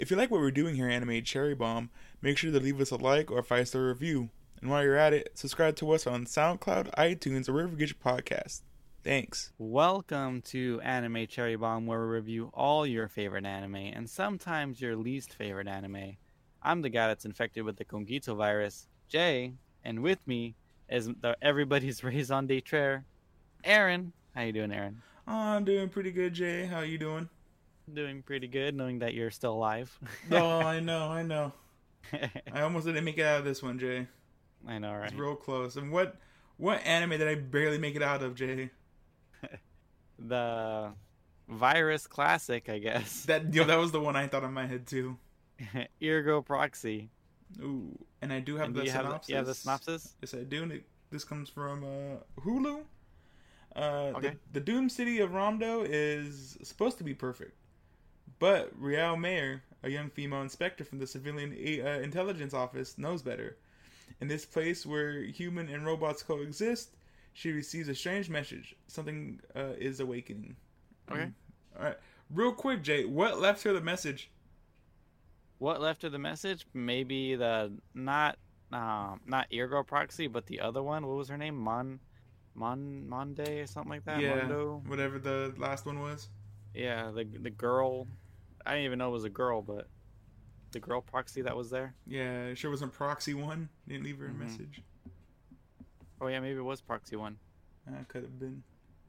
If you like what we're doing here at Anime Cherry Bomb, make sure to leave us a like or a 5-star review. And while you're at it, subscribe to us on SoundCloud, iTunes, or wherever you get your podcast. Thanks. Welcome to Anime Cherry Bomb, where we review all your favorite anime and sometimes your least favorite anime. I'm the guy that's infected with the Congito virus, Jay, and with me is everybody's raison d'etre, Aaron. How you doing, Aaron? Oh, I'm doing pretty good, Jay. How you doing? Doing pretty good, knowing that you're still alive. Oh, I know. I almost didn't make it out of this one, Jay. I know, right? It's real close. And what anime did I barely make it out of, Jay? The virus classic, I guess. That was the one I thought in my head too. Ergo Proxy. Ooh, and I do have And the do you synopsis. you have the synopsis? Yes, I do. And this comes from Hulu. Okay. The Doom City of Romdo is supposed to be perfect, but Rial Mayer, a young female inspector from the Civilian Intelligence Office, knows better. In this place where human and robots coexist, she receives a strange message. Something is awakening. Okay. All right. Real quick, Jay, what left her the message? What left of the message? Maybe the not Ergo Proxy, but the other one. What was her name? Monde or something like that. Yeah, Mondo. whatever the last one was. Yeah, the girl. I didn't even know it was a girl, but the girl proxy that was there. Yeah, it sure wasn't Proxy One. Didn't leave her a message. Oh yeah, maybe it was Proxy One. Could have been.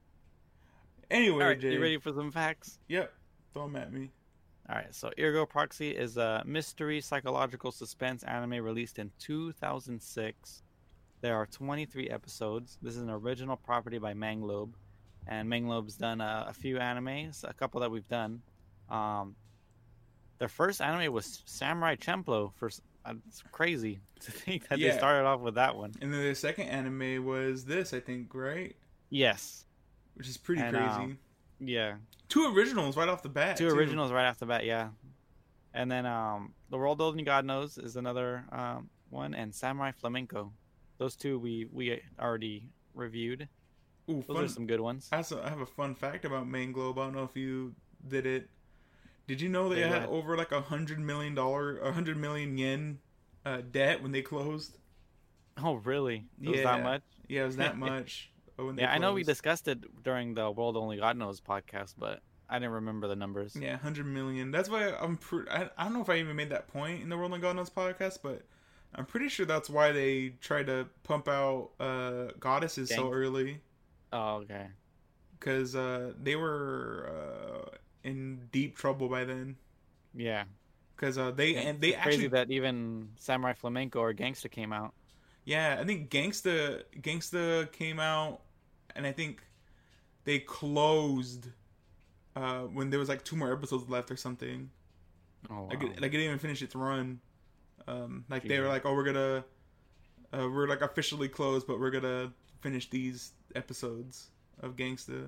Anyway, All right, Jay. you ready for some facts? Yep. Throw them at me. All right, so Ergo Proxy is a mystery psychological suspense anime released in 2006. There are 23 episodes. This is an original property by Manglobe, and Manglobe's done a few animes, a couple that we've done. Their first anime was Samurai Champloo. It's crazy to think that they started off with that one. And then the second anime was this, I think, right? Yes. Which is pretty crazy. Yeah. Two originals right off the bat. Two originals right off the bat, yeah. And then The World Only God Knows is another one, and Samurai Flamenco. Those two we already reviewed. Ooh, Those are some good ones. I have a fun fact about Manglobe. I don't know if you did it. Did you know they had over like $100 million yen debt when they closed? Oh, really? It was that much? Yeah, it was that much. I know we discussed it during the World Only God Knows podcast, but I didn't remember the numbers. Yeah, 100 million. That's why I don't know if I even made that point in the World Only God Knows podcast, but I'm pretty sure that's why they tried to pump out Goddesses so early. Oh, okay. Because they were in deep trouble by then. Yeah. Because they actually crazy that even Samurai Flamenco or Gangsta came out. Yeah, I think Gangsta came out, and I think they closed when there was like 2 more episodes left or something. Oh, wow. Like it didn't even finish its run. They were like, oh, we're like officially closed, but we're gonna finish these episodes of Gangsta.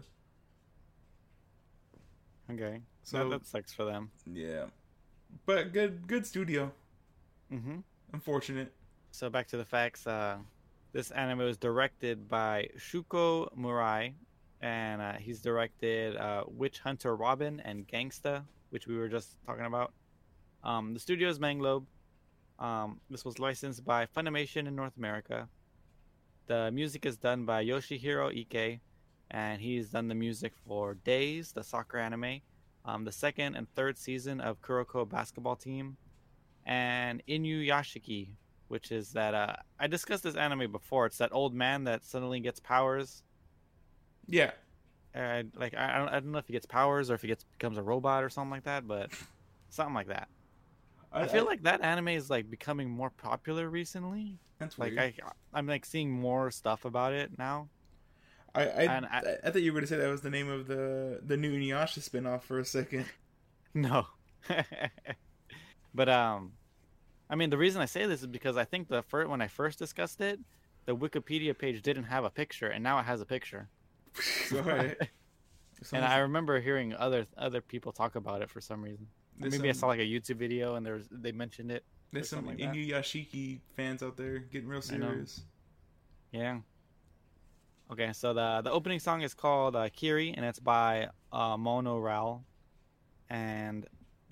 Okay, so that sucks for them. Yeah, but good studio. Mm-hmm. Unfortunate. So back to the facts. This anime was directed by Shuko Murai, and he's directed Witch Hunter Robin and Gangsta, which we were just talking about. The studio is Manglobe. This was licensed by Funimation in North America. The music is done by Yoshihiro Ike, and he's done the music for Days, the soccer anime, the 2nd and 3rd season of Kuroko Basketball Team, and Inuyashiki, which is that I discussed this anime before. It's that old man that suddenly gets powers. Yeah. I don't know if he gets powers or if he becomes a robot or something like that, but something like that. I feel like that anime is like becoming more popular recently. That's like weird. I'm like seeing more stuff about it now. I thought you were gonna say that was the name of the new Inuyasha spinoff for a second. No. But I mean, the reason I say this is because I think when I first discussed it, the Wikipedia page didn't have a picture, and now it has a picture. Right. And I remember hearing other people talk about it for some reason. Maybe I saw like a YouTube video and they mentioned it. There's some like Inuyashiki fans out there getting real serious. Yeah. Okay, so the opening song is called Kiri, and it's by Mono Ral. And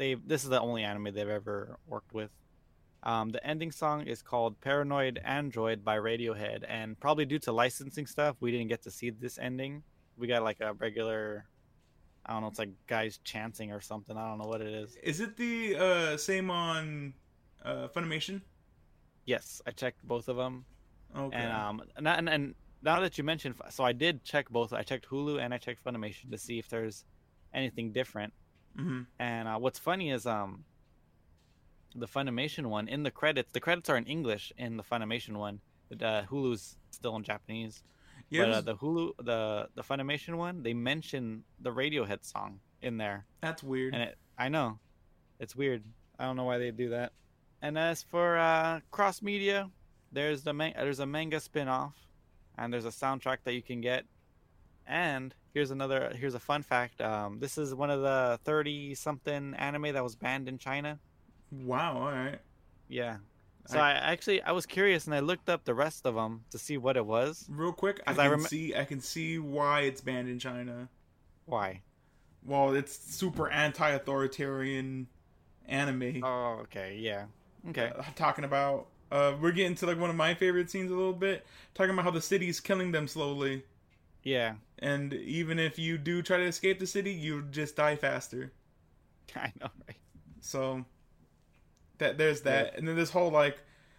this is the only anime they've ever worked with. The ending song is called "Paranoid Android" by Radiohead, and probably due to licensing stuff, we didn't get to see this ending. We got like a regular, I don't know, it's like guys chanting or something. I don't know what it is. Is it the same on Funimation? Yes, I checked both of them, Okay. and now that you mentioned, so I did check both. I checked Hulu and I checked Funimation to see if there's anything different. Mm-hmm. And what's funny is the Funimation one in the credits are in English in the Funimation one. Hulu's still in Japanese. Yeah, But the Funimation one, they mention the Radiohead song in there, that's weird. and I know, it's weird. I don't know why they do that. And as for cross media, there's a manga spin-off, and there's a soundtrack that you can get. And here's a fun fact. This is one of the 30 something anime that was banned in China. Wow. All right. Yeah. So I was curious and I looked up the rest of them to see what it was. Real quick, I can see why it's banned in China. Why? Well, it's super anti-authoritarian anime. Oh, okay. Yeah. Okay. Talking about we're getting to like one of my favorite scenes a little bit. Talking about how the city's killing them slowly. Yeah. And even if you do try to escape the city, you just die faster. I know, right? So there's that. Yeah. And then this whole like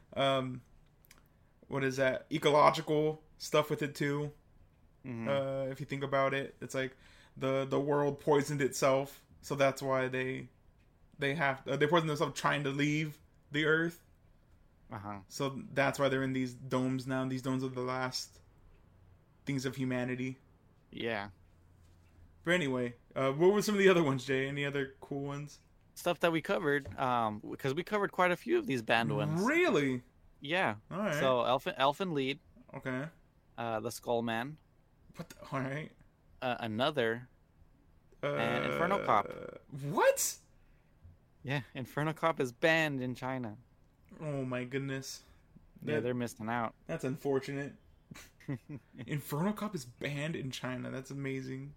what is that? Ecological stuff with it too. Mm-hmm. If you think about it, it's like the world poisoned itself, so that's why they poisoned themselves trying to leave the earth. So that's why they're in these domes now. These domes are the last things of humanity. Yeah. But anyway, what were some of the other ones, Jay? Any other cool ones? Stuff that we covered, because we covered quite a few of these banned ones. Really? Yeah. All right. So Elfen Lied. Okay. The Skull Man. All right. Another. And Inferno Cop. What? Yeah, Inferno Cop is banned in China. Oh my goodness. Yeah, they're missing out. That's unfortunate. Inferno Cop is banned in China. That's amazing.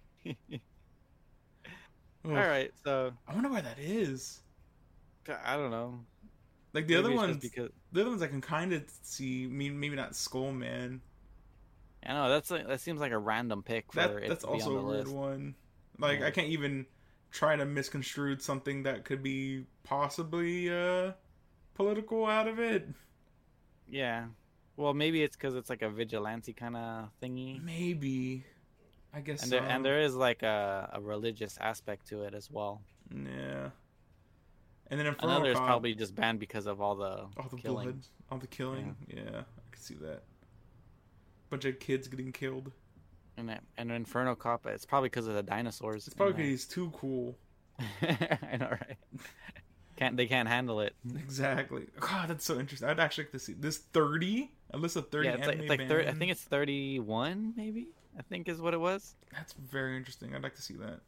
All right, so I wonder why that is. I don't know. Like the other ones, the other ones I can kind of see. Maybe not Skull Man. I know that seems like a random pick for it. That's to be also on the a weird list. one. Like I can't even try to misconstrue something that could be possibly political out of it. Yeah. Well, maybe it's because it's like a vigilante kind of thingy. Maybe. I guess and so. And there is like a religious aspect to it as well. Yeah. And then Inferno Another is Cop, probably just banned because of all the killing. blood, all the killing. Yeah, I can see that. Bunch of kids getting killed. And Inferno Cop, it's probably because of the dinosaurs. It's probably because he's too cool. I know, right? They can't handle it. Exactly. God, that's so interesting. I'd actually like to see this 30. A list of 30 anime it's like 30, I think it's 31, maybe. I think is what it was. That's very interesting. I'd like to see that.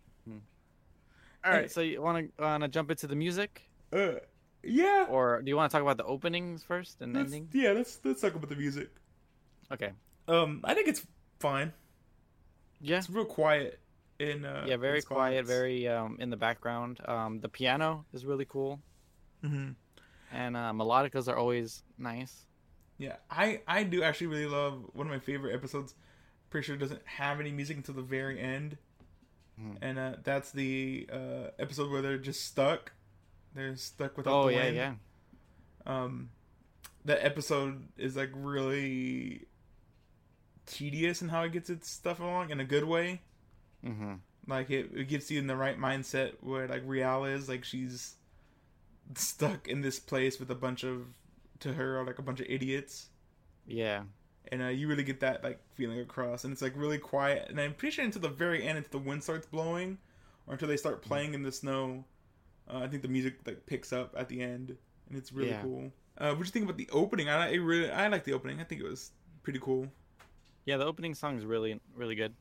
All right, so you want to jump into the music? Yeah. Or do you want to talk about the openings first and ending? Yeah, let's talk about the music. Okay. I think it's fine. Yeah. It's real quiet very quiet, very in the background. The piano is really cool. Mm-hmm. And melodicas are always nice. Yeah, I do actually really love one of my favorite episodes. Pretty sure it doesn't have any music until the very end. And that's the episode where they're just stuck. They're stuck without the wind. Yeah. That episode is like really tedious in how it gets its stuff along in a good way. Mm-hmm. Like it gets you in the right mindset where like Rial is like she's stuck in this place with a bunch of idiots. Yeah. And you really get that like feeling across, and it's like really quiet. And I'm pretty sure until the very end, until the wind starts blowing, or until they start playing in the snow, I think the music like picks up at the end, and it's really cool. What do you think about the opening? I like the opening. I think it was pretty cool. Yeah, the opening song is really really good.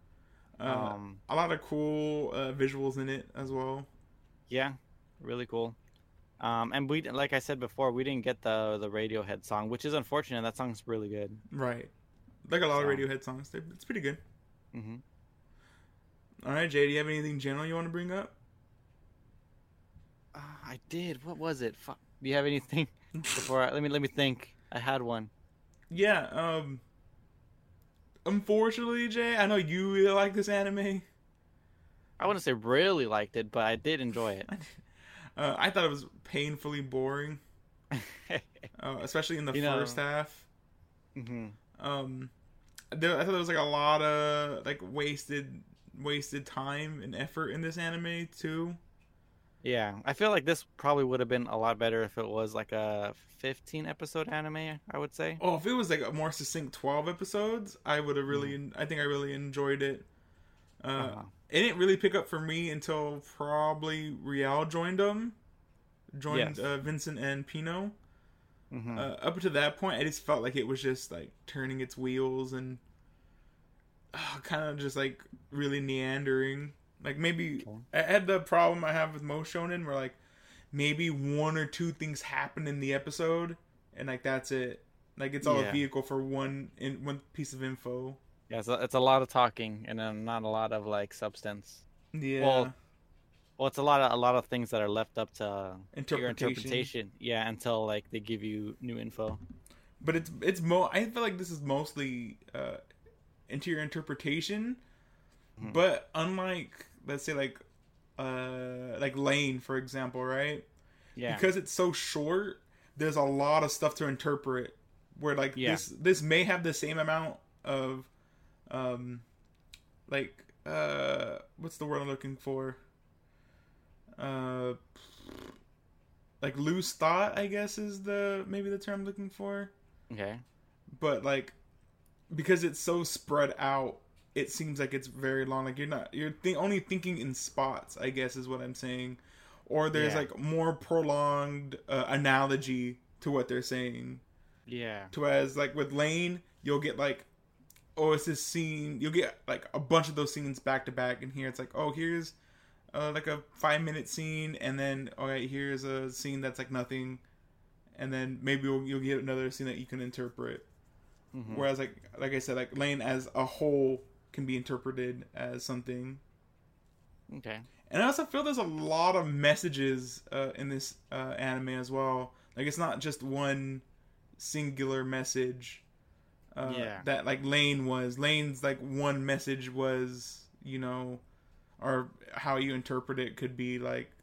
A lot of cool visuals in it as well. Yeah, really cool. And we, like I said before, we didn't get the Radiohead song, which is unfortunate. That song's really good. Right. Like a lot of Radiohead songs. It's pretty good. Mm-hmm. All right, Jay, do you have anything general you want to bring up? I did. What was it? Fuck. Do you have anything before? Let me think. I had one. Yeah. Unfortunately, Jay, I know you really like this anime. I wouldn't say really liked it, but I did enjoy it. I thought it was painfully boring, especially in the You know. first half. Hmm. Um, I thought there was like a lot of like wasted time and effort in this anime too. Yeah, I feel like this probably would have been a lot better if it was like a 15 episode anime, I would say. Oh, if it was like a more succinct 12 episodes, I would have Mm. really. I think I really enjoyed it. Uh, Uh-huh. it didn't really pick up for me until probably Rial joined Yes. Vincent and Pino. Hmm. Up to that point, I just felt like it was just like turning its wheels and kind of just like really meandering. Like maybe Okay. I had the problem I have with most shonen where like maybe one or two things happen in the episode and like that's it. Like it's all a Yeah. vehicle for one piece of info. Yeah, it's a lot of talking and then not a lot of like substance. Yeah, Well, it's a lot of things that are left up to your interpretation. interpretation. Yeah, until like they give you new info. But I feel like this is mostly into your interpretation. Hmm. But unlike let's say like Lane for example, right? Yeah. Because it's so short, there's a lot of stuff to interpret. Where like Yeah. this may have the same amount of um like what's the word I'm looking for? Uh like loose thought, I guess is the maybe the term I'm looking for. Okay. But like because it's so spread out, it seems like it's very long. Like only thinking in spots, I guess is what I'm saying. Or there's Yeah. like more prolonged analogy to what they're saying. Yeah. To as like with Lane, you'll get like, oh, it's this scene. You'll get like a bunch of those scenes back to back, and here it's like, oh, here's like a 5 minute scene, and then okay, here's a scene that's like nothing, and then maybe you'll get another scene that you can interpret. Hmm. Whereas like I said, like Lane as a whole can be interpreted as something. Okay. And I also feel there's a lot of messages in this anime as well. Like it's not just one singular message Yeah. that like Lane's like one message was, or how you interpret it could be like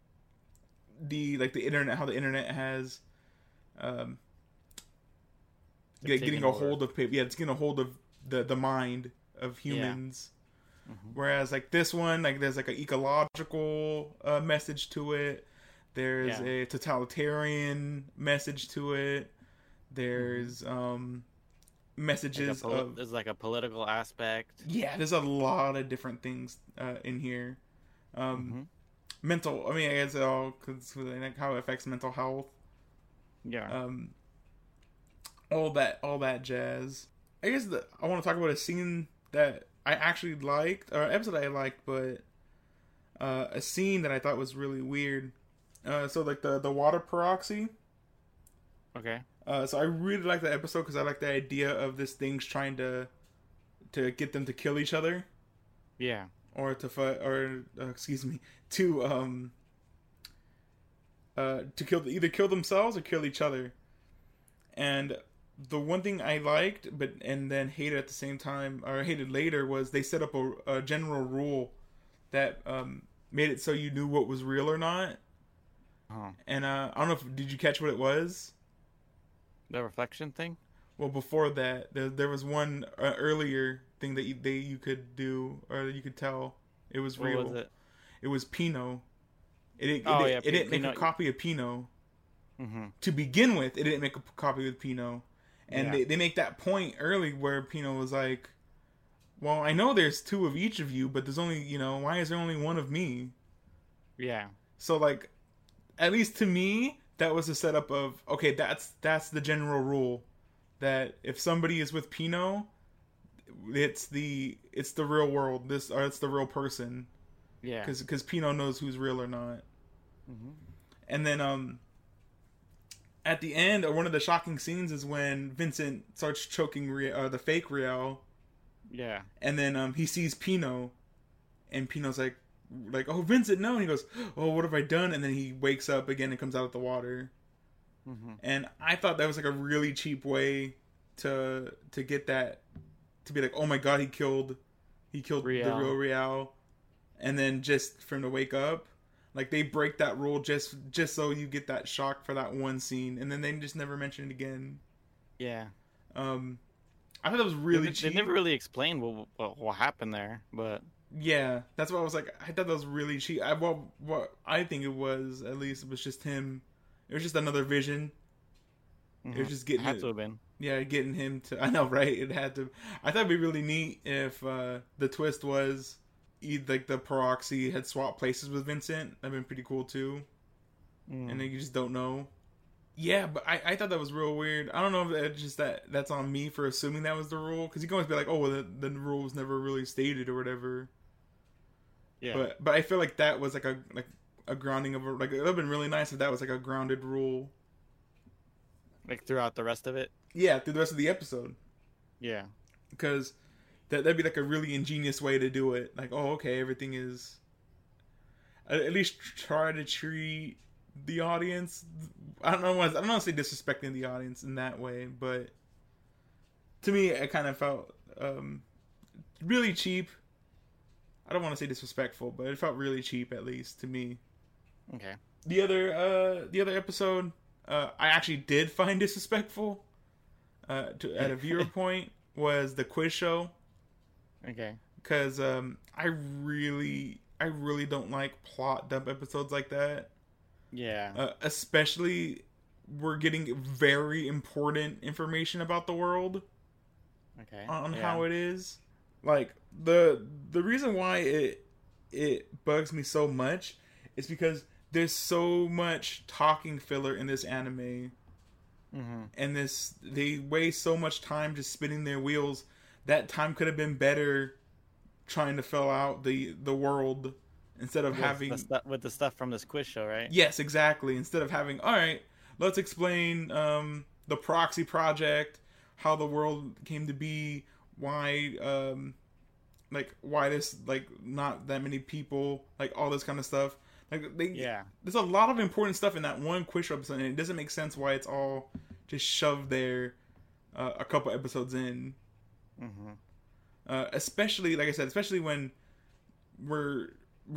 the internet, how the internet has um getting Taking a over. hold of people. Yeah, it's getting a hold of the mind of Yeah. humans. Hmm. Whereas like this one, like there's like an ecological message to it. There's Yeah. a totalitarian message to it. Hmm. There's messages of There's like a political aspect. yeah. There's a lot of different things in here. Um, Hmm. mental. I mean, I guess it all because like how it affects mental health. Yeah. Um, all that jazz. I guess I want to talk about a scene that I actually liked, or an episode I liked, but a scene that I thought was really weird. So like the water peroxy. Okay. So I really like that episode because I like the idea of this thing's trying to get them to kill each other Yeah. or to fight or excuse me to kill either kill themselves or kill each other. And the one thing I liked, but and then hated at the same time, or hated later, was they set up a general rule that made it so you knew what was real or not. Oh. And I don't know if did you catch what it was? The reflection thing? Well, before that, there was one earlier thing that you could do or you could tell it was What real. was it? It was Pino. Oh yeah, It didn't make a Peanut. copy of Pino Hmm. to begin with. It didn't make a copy with Pino, and Yeah. they make that point early where Pino was like, "Well, I know there's two of each of you, but there's only why is there only one of me?" Yeah. So like, at least to me, that was a setup of okay, that's the general rule that if somebody is with Pino, it's the real world. It's the real person Yeah. because Pino knows who's real or not. Hmm. And then at the end, one of the shocking scenes is when Vincent starts choking the fake Riel, Yeah. and then he sees Pino, and Pino's like, like, "Oh, Vincent, no!" And he goes, "Oh, what have I done?" And then he wakes up again and comes out of the water. Mm-hmm. And I thought that was like a really cheap way to get that, to be like, "Oh my god, he killed the real Real," and then just for him to wake up. Like, they break that rule just so you get that shock for that one scene, and then they just never mention it again. Yeah. I thought that was really cheap. They never really explained what happened there, but yeah, that's why I was like, I thought that was really cheap. What I think it was, at least, it was just him. It was just another vision. It was just getting it had to have been. Yeah, getting him to. I know, right? It had to. I thought it'd be really neat if the twist was like the Peroxy had swapped places with Vincent. That'd been pretty cool too. And then you just don't know. Yeah, but I thought that was real weird. I don't know if that's just that's on me for assuming that was the rule, because you can always be like, "Oh, well, the rule was never really stated" or whatever. Yeah. But I feel like that was like a grounding of it would have been really nice if that was like a grounded rule. Like throughout the rest of it. Yeah, through the rest of the episode. Yeah. Because that'd be like a really ingenious way to do it. Like, oh, okay, everything is. At least try to treat the audience. I don't want to say disrespecting the audience in that way, but to me, it kind of felt really cheap. I don't want to say disrespectful, but it felt really cheap, at least to me. Okay. The other episode, I actually did find disrespectful. At a viewer point, was the quiz show. Okay. Because I really don't like plot dump episodes like that. Yeah. Especially, we're getting very important information about the world. Okay. On how it is. Like, the reason why it bugs me so much is because there's so much talking filler in this anime. Mm-hmm. And they waste so much time just spinning their wheels. That time could have been better trying to fill out the world instead of having with the stuff from this quiz show, right? Yes, exactly. Instead of having, all right, let's explain the Proxy Project, how the world came to be, why why this, like, not that many people, like, all this kind of stuff. Like, there's a lot of important stuff in that one quiz show episode, and it doesn't make sense why it's all just shoved there a couple episodes in. Mm-hmm. Especially, like I said, especially when we're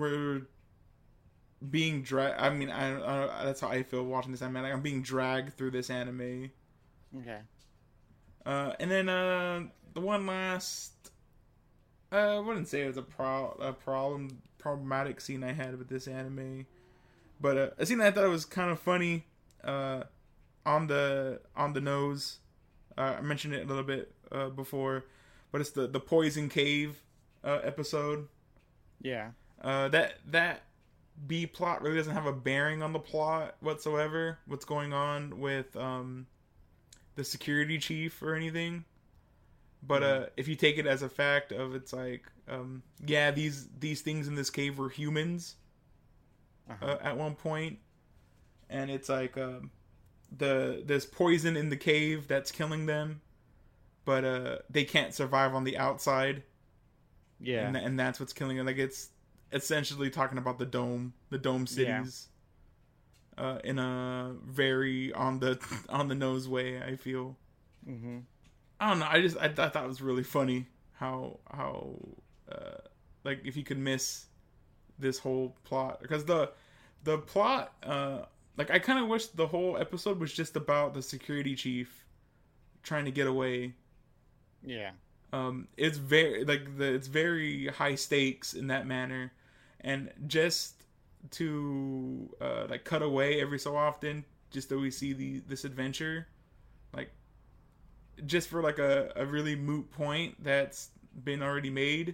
being dragged. I mean, I that's how I feel watching this anime. Like, I'm being dragged through this anime. Okay. And then the one last, I wouldn't say it was a problematic scene I had with this anime, but a scene I thought was kind of funny, on the nose. I mentioned it a little bit before, but it's the Poison Cave episode. Yeah. That B plot really doesn't have a bearing on the plot whatsoever. What's going on with the security chief or anything. But if you take it as a fact of, it's like, yeah, these things in this cave were humans at one point, and it's like there's poison in the cave that's killing them, but they can't survive on the outside. Yeah, and that's what's killing them. Like, it's essentially talking about the dome cities, in a very on the nose way, I feel. Mm-hmm. I don't know. I thought it was really funny how like, if you could miss this whole plot, because the plot, like, I kind of wish the whole episode was just about the security chief trying to get away. Yeah. It's very it's very high stakes in that manner, and just to like, cut away every so often, just that we see this adventure, like, just for like a really moot point that's been already made.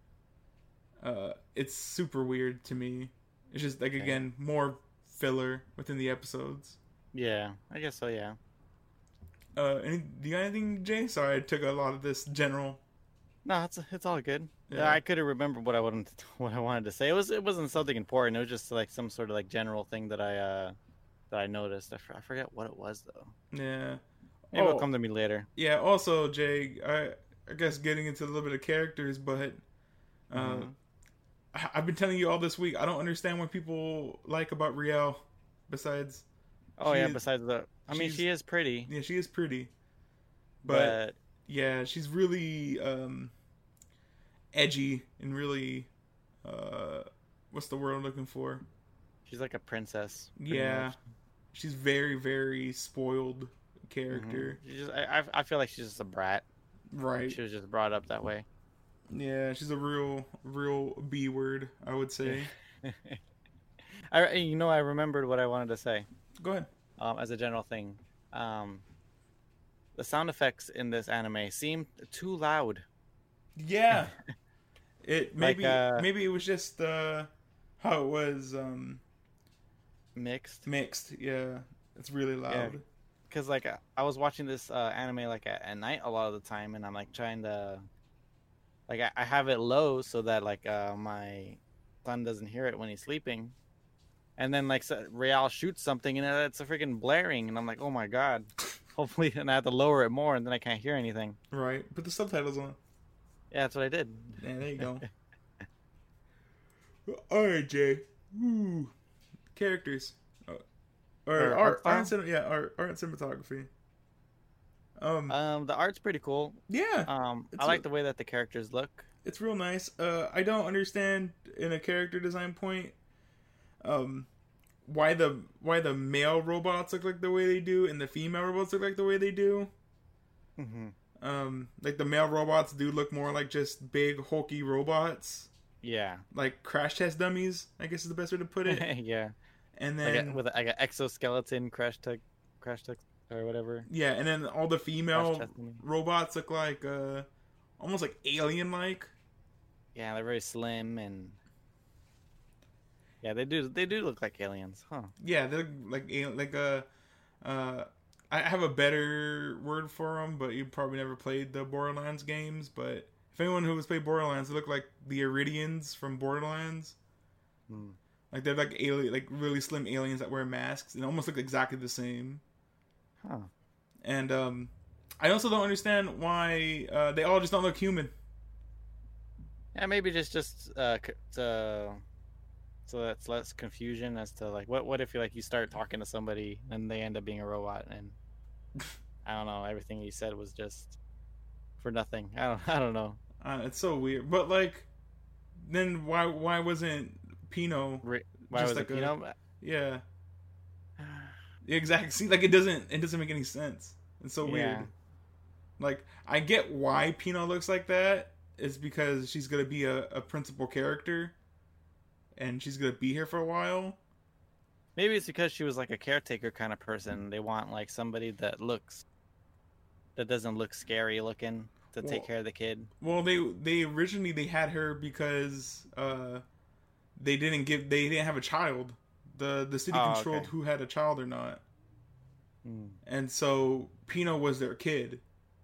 It's super weird to me. It's just like, again, more filler within the episodes. Yeah, I guess so. Yeah. Do you got anything, Jay? Sorry, I took a lot of this general. No, it's all good. Yeah. I couldn't remember what I wanted to say. It wasn't something important. It was just like some sort of like general thing that I noticed. I forget what it was though. Yeah. Maybe it'll come to me later. Yeah. Also, Jay, I guess getting into a little bit of characters, but I've been telling you all this week. I don't understand what people like about Riel. Besides, Oh she yeah, is, besides I mean, she's she is pretty, yeah, she is pretty, but but yeah, she's really edgy and really what's the word I'm looking for? she's like a princess, pretty Yeah, much. she's very very spoiled character. She just, I feel like she's just a brat. Like Right. she was just brought up that way. Yeah, she's a real B word, I would say. Yeah. I remembered what I wanted to say. Go ahead. As a general thing, um, the sound effects in this anime seem too loud. Yeah. It Like maybe it was just how it was mixed. mixed. Yeah. It's really Yeah, loud. because like I was watching this anime like at night a lot of the time, and I'm like trying to like I have it low so that like my son doesn't hear it when he's sleeping. And then like Real shoots something and it's a freaking blaring, and I'm like, oh my god. Hopefully, and I have to lower it more, and then I can't hear anything. Right. Put the subtitles on. Yeah, that's what I did. Yeah, there you go. All right, Jay. Ooh. Characters. Or art and art and cinematography. The art's pretty cool. Yeah. I like the way that the characters look. It's real nice. I don't understand in a character design point, why the male robots look like the way they do and the female robots look like the way they do. Like the male robots do look more like just big hulky robots. Yeah. Like crash test dummies, I guess is the best way to put it. Yeah. And then with like an exoskeleton crash tech or whatever. yeah, and then all the female Crash test dummy. robots look like almost like alien like. Yeah, they're very slim and yeah, they do look like aliens, huh? Yeah, they're like I have a better word for them, but you probably never played the Borderlands games. But if anyone who has played Borderlands, they look like the Iridians from Borderlands. Like they're like alien, like really slim aliens that wear masks and almost look exactly the same. Huh. And I also don't understand why they all just don't look human. Yeah, maybe just so that's less confusion as to like what if you start talking to somebody and they end up being a robot and I don't know, everything you said was just for nothing. I don't know. It's so weird. But like, then why wasn't Pino Why was it yeah. Exactly. See, like it doesn't make any sense. It's so weird. Like I get why Pino looks like that. It's because she's gonna be a principal character, and she's gonna be here for a while. Maybe it's because she was like a caretaker kind of person. They want like somebody that doesn't look scary looking to take care of the kid. Well, they originally they had her because they didn't have a child. The city controlled who had a child or not. And so Pino was their kid.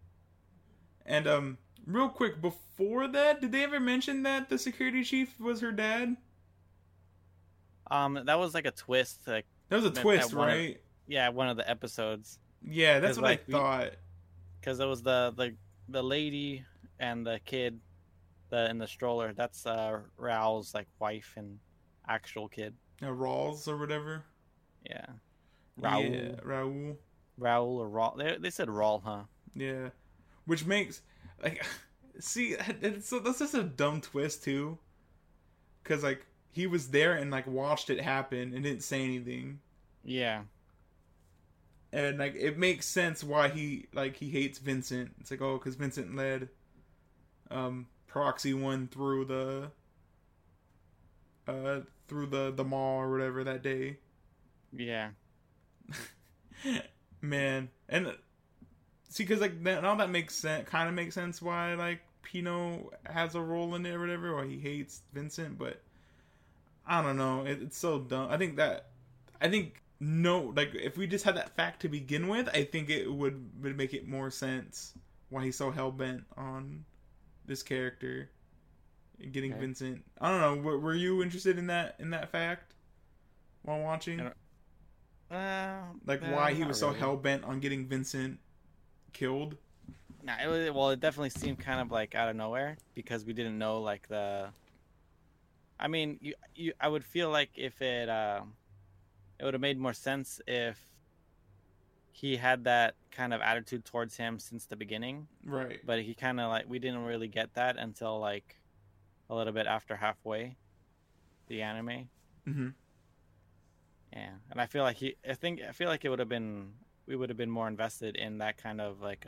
And real quick, before that, did they ever mention that the security chief was her dad? That was like a twist. Like that was a twist, right? One of the episodes. Yeah, that's what I thought. Because it was the lady and the kid, in the stroller. That's Raul's like wife and actual kid. Rawls or whatever. Yeah. Raul. Yeah, Raul. Raul or Raul. They said Raul, huh? Yeah. Which makes like see that's just a dumb twist too. Cause like he was there and like watched it happen and didn't say anything. Yeah. And like it makes sense why he hates Vincent. It's like, oh, because Vincent led Proxy 1 through the mall or whatever that day. Yeah. Man. And see, because like now that makes sense, kind of makes sense why like Pino has a role in it or whatever, why he hates Vincent. But I don't know, it's so dumb. I think no, like if we just had that fact to begin with, I think it would make it more sense why he's so hell bent on this character getting Vincent. I don't know. Were you interested in that fact while watching? Why he was so hell bent on getting Vincent killed? Nah, it definitely seemed kind of like out of nowhere because we didn't know like the I mean, I would feel like if it would have made more sense if he had that kind of attitude towards him since the beginning, Right. but he kind of like we didn't really get that until like a little bit after halfway the anime. Hmm. Yeah, and I feel like it would have been we would have been more invested in that kind of like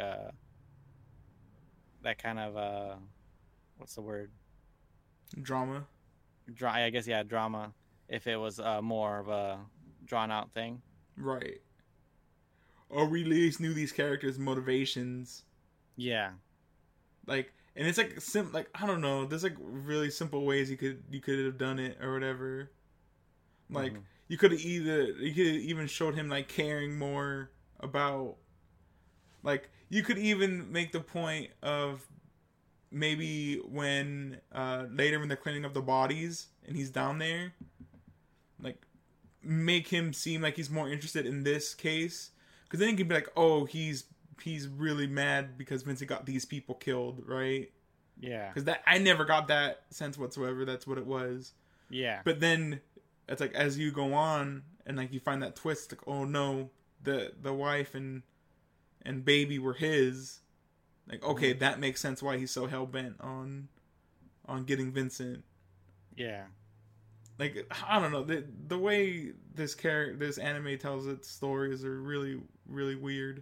what's the word? Drama. I guess yeah, drama. If it was more of a drawn out thing. Right. Or we at least knew these characters' motivations. Yeah. Like, and it's like like I don't know. There's like really simple ways you could have done it or whatever. Like Mhm. you could have even showed him like caring more about, like you could even make the point of maybe when later when they're cleaning up the bodies and he's down there, like make him seem like he's more interested in this case, because then he can be like, oh, he's really mad because Vincent got these people killed, right? Yeah. Because that I never got that sense whatsoever. That's what it was. Yeah. But then it's like as you go on and like you find that twist, like oh no, the wife and baby were his. Like okay, that makes sense why he's so hell bent on getting Vincent. Yeah. Like I don't know, the way this anime tells its stories are really really weird.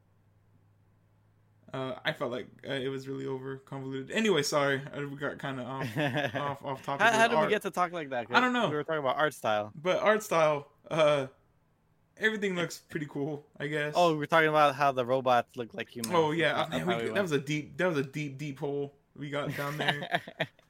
I felt like it was really over convoluted. Anyway, sorry, we got kind of off topic. How did we get to talk like that? I don't know. We were talking about art style. But art style, everything looks pretty cool, I guess. Oh, we were talking about how the robots look like humans. Oh yeah, That's man, how we that was a deep hole we got down there.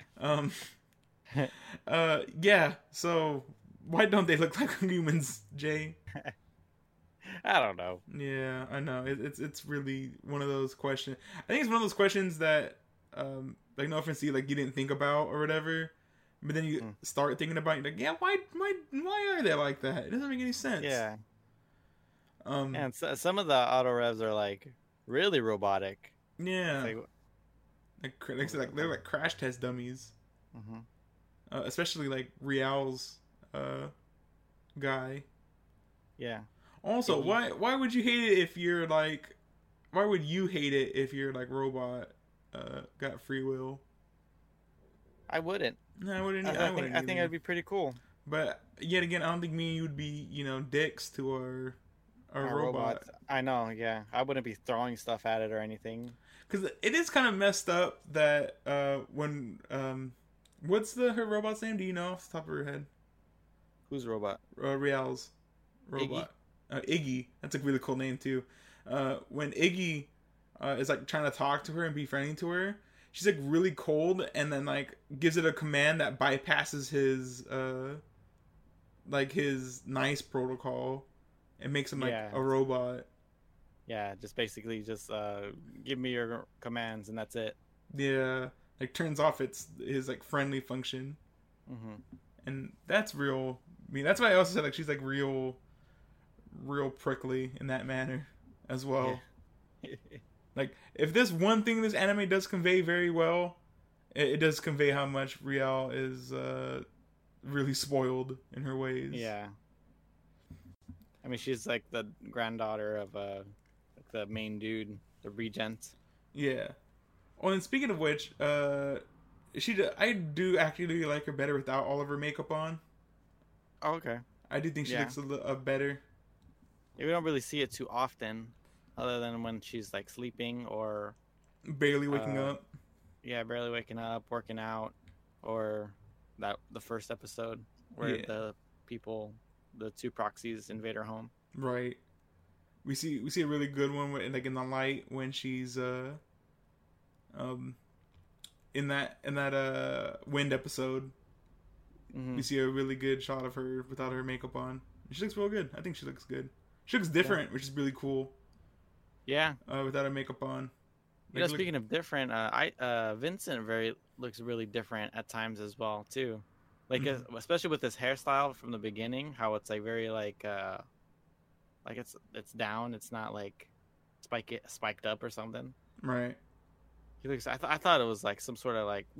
Yeah. So why don't they look like humans, Jay? I don't know. Yeah, I know. It's really one of those questions. I think it's one of those questions that, like no offense to you, like you didn't think about or whatever, but then you start thinking about it, like yeah, why are they like that? It doesn't make any sense. Yeah. And some of the auto revs are like really robotic. yeah, It's like they're like crash test dummies. Mhm. Especially like Rial's guy. Yeah. Also, why would you hate it if you're like, why would you hate it if your like robot got free will? I wouldn't. No, I wouldn't. I think it'd be pretty cool. But yet again, I don't think me and you would be, dicks to our robot. Robots. I know. Yeah, I wouldn't be throwing stuff at it or anything. Because it is kind of messed up that when what's her robot's name? Do you know off the top of your head? Whose robot? Rial's robot. Iggy. That's a really cool name too. When Iggy is like trying to talk to her and be friendly to her, she's like really cold and then like gives it a command that bypasses his his nice protocol and makes him like a robot. Yeah, just basically just give me your commands and that's it. Yeah, like turns off his like friendly function. Mm-hmm. And that's real. I mean, that's why I also said like she's like real prickly in that manner as well. Yeah. Like if this one thing this anime does convey very well, it does convey how much Rial is really spoiled in her ways. Yeah. I mean, she's like the granddaughter of the main dude, the regent. Yeah. Oh, and speaking of which, I do actually like her better without all of her makeup on. Oh, okay. I do think she looks a little better. Yeah, we don't really see it too often, other than when she's like sleeping or barely waking up. Yeah, barely waking up, working out, or the first episode where the two proxies invade her home. Right. We see a really good one like in the light when she's in that wind episode. Mm-hmm. We see a really good shot of her without her makeup on. She looks real good. I think she looks good. She looks different, which is really cool. Yeah. Without her makeup on. Like, speaking of different, Vincent looks really different at times as well too. Like especially with his hairstyle from the beginning, how it's like very like it's down. It's not like spiked up or something. Right. He looks. I thought it was like some sort of like. Well,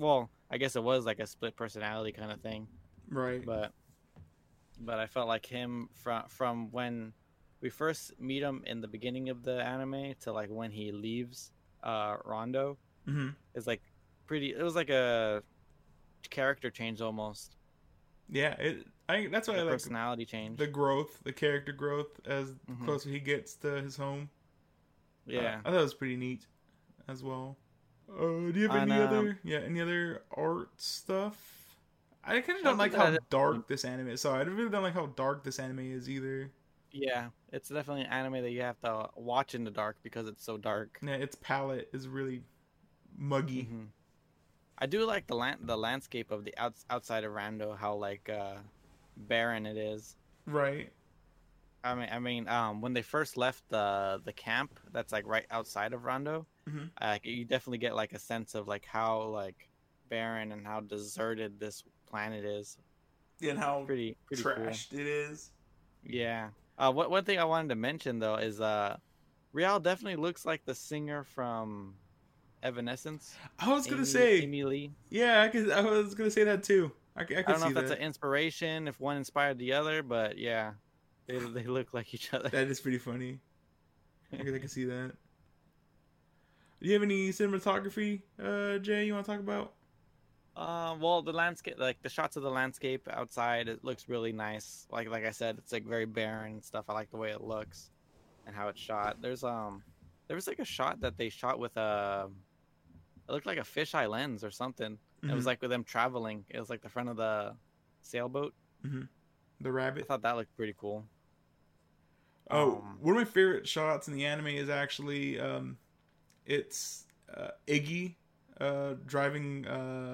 I guess it was like a split personality kind of thing. Right. But I felt like him from when we first meet him in the beginning of the anime to like when he leaves Rondo Hmm. is like pretty. It was like a character change almost. Yeah. That's why The I like personality change. the growth, the character growth as Mhm. closer he gets to his home. Yeah. I thought it was pretty neat as well. Do you have And, any other art stuff? I kind of I don't like think how that dark this anime is. So I really don't like how dark this anime is either. yeah, it's definitely an anime that you have to watch in the dark because it's so dark. Yeah, its palette is really muggy. Hmm. I do like the landscape of the outside of Rando, how like barren it is. Right. When they first left the camp that's like right outside of Rondo, Hmm. you definitely get like a sense of like how like barren and how deserted this planet is. And how Pretty cool. trashed it is. Yeah. One thing I wanted to mention though is Rial definitely looks like the singer from Evanescence. I was gonna say, Amy Lee. yeah, I was gonna say that too. I could I don't know see if that's that. an inspiration, if one inspired the other, but yeah, they look like each other. That is pretty funny. I can see that. Do you have any cinematography, Jay? You want to talk about? Well, the landscape, like the shots of the landscape outside, it looks really nice. Like I said, it's like very barren and stuff. I like the way it looks and how it's shot. There was like a shot that they shot with it looked like a fisheye lens or something. It was like with them traveling. It was like the front of the sailboat. Mm-hmm. The I rabbit. thought that looked pretty cool. Oh, one of my favorite shots in the anime is actually it's Iggy driving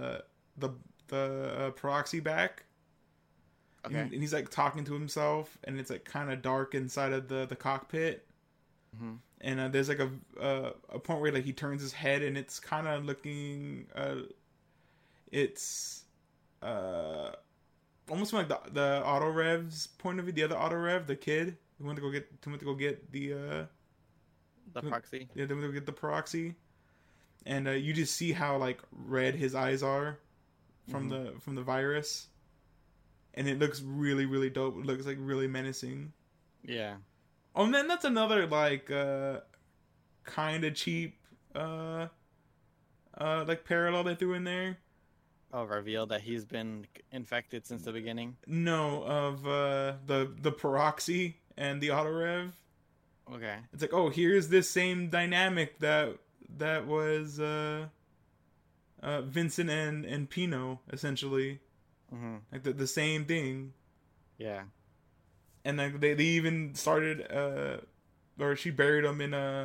the proxy back. Okay. And he's like talking to himself, and it's like kind of dark inside of the cockpit. Mm-hmm. And there's like a point where like he turns his head, and it's kind of looking it's almost from like the auto rev's point of view. The other auto rev, the kid who went to go get the proxy. yeah, they went to go get the proxy, and you just see how like red his eyes are from the virus, and it looks really really dope. It looks like really menacing. Yeah. Oh, and then that's another like kind of cheap like parallel they threw in there. Oh, reveal that he's been infected since the beginning. No, of the Peroxy and the Autorev. Okay. It's like, oh, here's this same dynamic that was Vincent and Pino essentially, like the same thing. Yeah. And then they even started or she buried him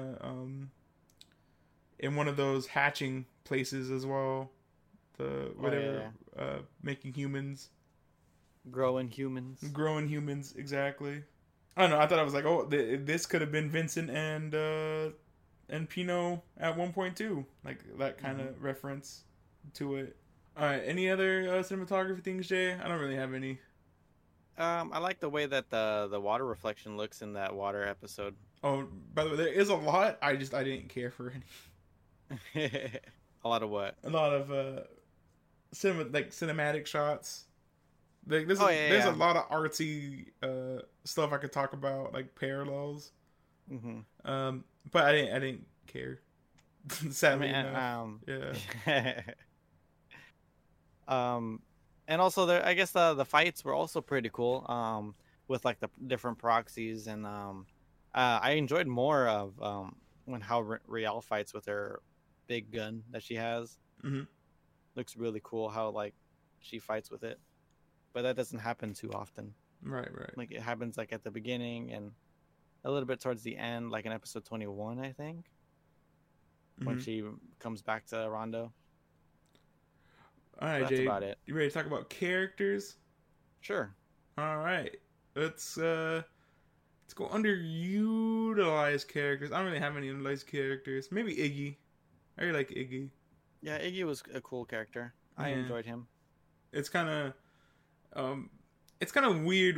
in one of those hatching places as well. Where they were making humans. Growing humans. Growing humans, exactly. I don't know. I thought I was like, oh, this could have been Vincent and Pino at one point too, like that kind of reference to it. All right, any other cinematography things, Jay? I don't really have any. I like the way that the water reflection looks in that water episode. Oh, by the way, there is a lot. I didn't care for any. A lot of what? A lot of cinematic shots. There's yeah. a lot of artsy stuff I could talk about, like parallels. But I didn't care. Sadly enough. Yeah. And also there, I guess the fights were also pretty cool. With like the different proxies, and I enjoyed more of when how Rial fights with her big gun that she has. Looks really cool how like she fights with it, but that doesn't happen too often. Right. Like it happens like at the beginning and a little bit towards the end, like in episode 21, I think, when she comes back to Rondo. All right, that's Jay, about it. You ready to talk about characters? Sure. All right, let's go underutilized characters. I don't really have any utilized characters. Maybe Iggy. I really like Iggy. Yeah, Iggy was a cool character. I enjoyed him. It's kind of weird.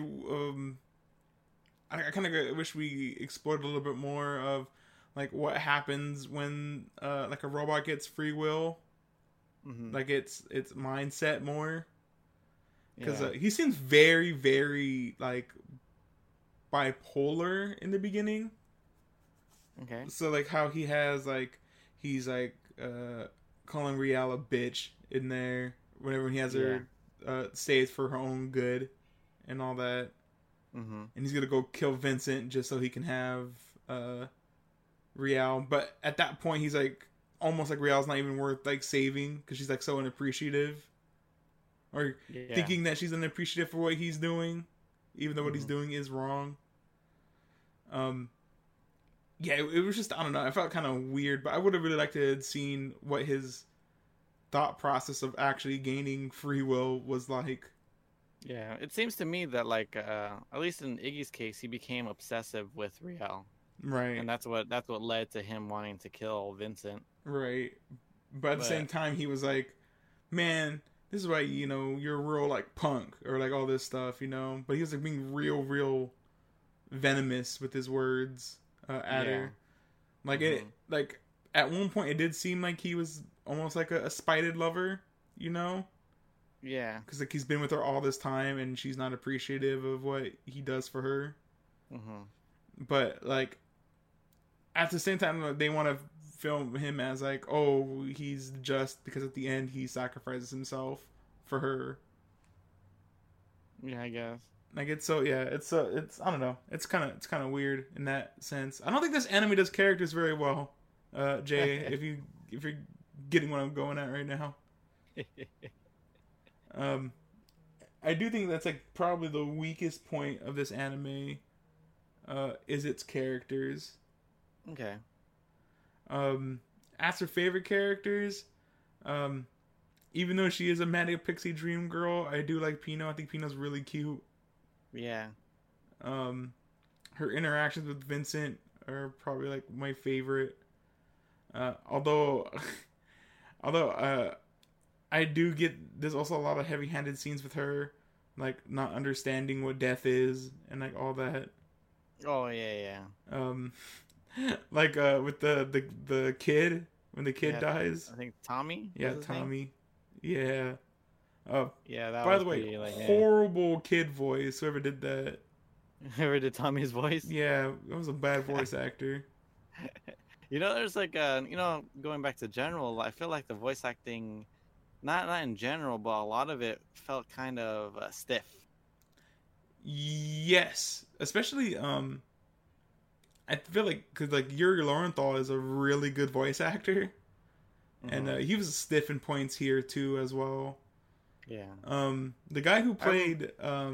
I kind of wish we explored a little bit more of like what happens when like a robot gets free will. Mm-hmm. like its mindset more, because Yeah. he seems very very like bipolar in the beginning. Okay. So like how he has like he's like calling Rial a bitch in there whenever he has Yeah. her say it's for her own good and all that, Mm-hmm. and he's gonna go kill Vincent just so he can have uh Rial. But at that point he's like almost like Rial's not even worth like saving because she's like so unappreciative, or Yeah. thinking that she's unappreciative for what he's doing, even though what he's Mm-hmm. doing is wrong. Um, yeah, it was just, I don't know. I felt kind of weird, but I would have really liked to have seen what his thought process of actually gaining free will was like. Yeah. It seems to me that like at least in Iggy's case, he became obsessive with Riel, Right, and that's what led to him wanting to kill Vincent. right. But at the same But time, he was like, "Man, this is why you're real like punk or like all this stuff, you know." But he was like being real venomous with his words at yeah. her. Like Mm-hmm. it, like at one point, it did seem like he was almost like a spited lover, you know, Yeah. because like he's been with her all this time and she's not appreciative of what he does for her. Mm-hmm. But like at the same time, like, they want to film him as like, oh, he's just because at the end he sacrifices himself for her. Yeah, I guess. Like it's so yeah, it's I don't know, it's kind of weird in that sense. I don't think this anime does characters very well, Jay. If you're getting what I'm going at right now, um, I do think that's like probably the weakest point of this anime, is its characters. Okay. As for favorite characters, um, even though she is a manic pixie dream girl, I do like Pino. I think Pino's really cute. Yeah. Um, her interactions with Vincent are probably like my favorite. Although, although I do get there's also a lot of heavy-handed scenes with her, like not understanding what death is and like all that. Oh yeah, yeah. Um, like with the kid when the kid Yeah. dies. I think Tommy. Yeah, Was his name? Tommy. Yeah. Uh, Yeah, that by was the way, pretty like. horrible kid voice. Whoever did that. Ever did Tommy's voice? Yeah, that was a bad voice actor. There's like going back to general. I feel like the voice acting, not in general, but a lot of it felt kind of stiff. Yes, especially I feel like because like Yuri Lowenthal is a really good voice actor, and Mhm. he was stiff in points here too as well. Yeah. The guy who played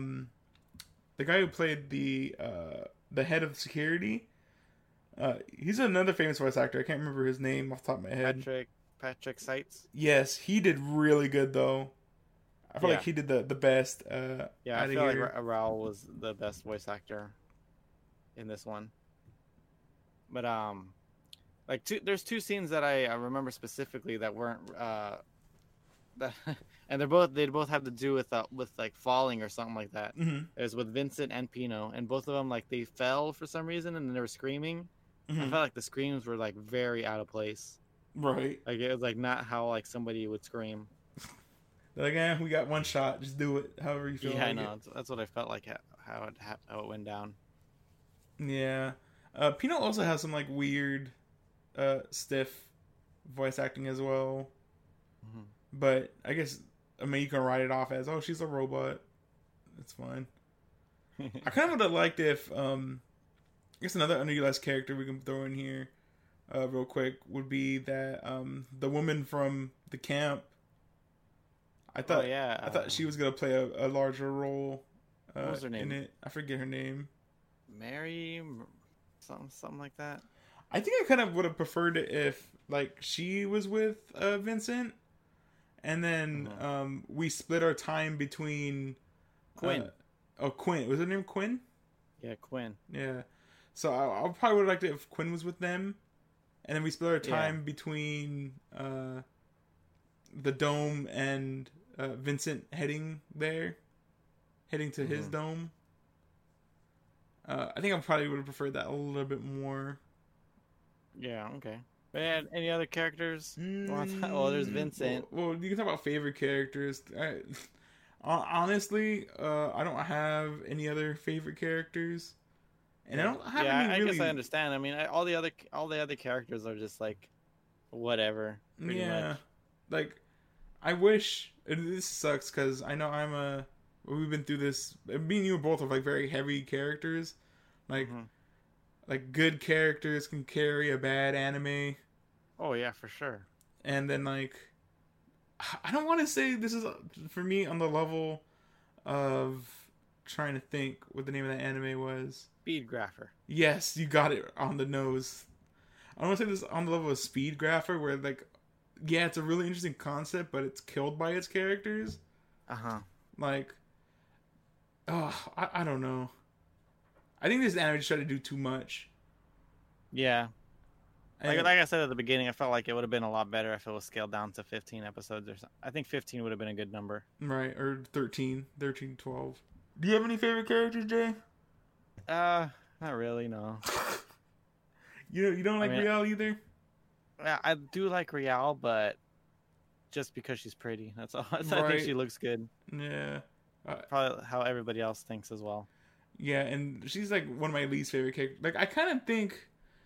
the head of security, he's another famous voice actor. I can't remember his name off the top of my head. Patrick Seitz. Yes, he did really good though. I feel Yeah. like he did the best. Yeah, I out of feel like here. Raul was the best voice actor in this one. But like there's two scenes that I remember specifically that weren't that, and they both have to do with like falling or something like that. Mm-hmm. It was with Vincent and Pino, and both of them like they fell for some reason and they were screaming. I Mm-hmm. felt like the screams were like very out of place. Right. Like it was like not how like somebody would scream. They're like, we got one shot. Just do it however you feel Yeah, I like know. That's what I felt like how it went down. it. Yeah. Pino also has some like weird, stiff voice acting as well. Mhm. But I guess you can write it off as, oh, she's a robot. It's fine. I kind of would have liked if I guess another underutilized character we can throw in here, real quick, would be that the woman from the camp. I thought yeah. I thought she was gonna play a larger role. What was her name? In it? I forget her name. Mary, something like that. I think I kind of would have preferred it if like she was with Vincent, and then we split our time between Quinn. Quinn. Was her name Quinn? Yeah, Quinn. Yeah. So I probably would have liked it if Quinn was with them, and then we split our time between the dome and Vincent heading to his dome. I think I probably would have preferred that a little bit more. Yeah. Okay. Man, any other characters? Oh, there's Vincent. Well, you can talk about favorite characters. Honestly, I don't have any other favorite characters, and I don't have Yeah, any I guess I really. understand. I mean, all the other characters are just like whatever, pretty Yeah, much. like I wish this sucks because I know we've been through this. Me and you both are like very heavy characters. Like Hmm. like good characters can carry a bad anime, Oh yeah, for sure. and then like I don't want to say this is for me on the level of trying to think what the name of that anime was. Speed Grapher. Yes, you got it on the nose. I don't want to say this on the level of Speed Grapher, where like, yeah, it's a really interesting concept, but it's killed by its characters. Uh huh. Like, oh, I don't know. I think this anime just tried to do too much. Yeah. And, Like I said at the beginning, I felt like it would have been a lot better if it was scaled down to 15 episodes or something. I think 15 would have been a good number. right, or 13, 12. Do you have any favorite characters, Jay? Not really, no. You don't like I mean, Riel either? Yeah, I do like Rial, but just because she's pretty. That's all. I think Right. she looks good. Yeah. Probably how everybody else thinks as well. Yeah, and she's like one of my least favorite characters. Like, I kind of think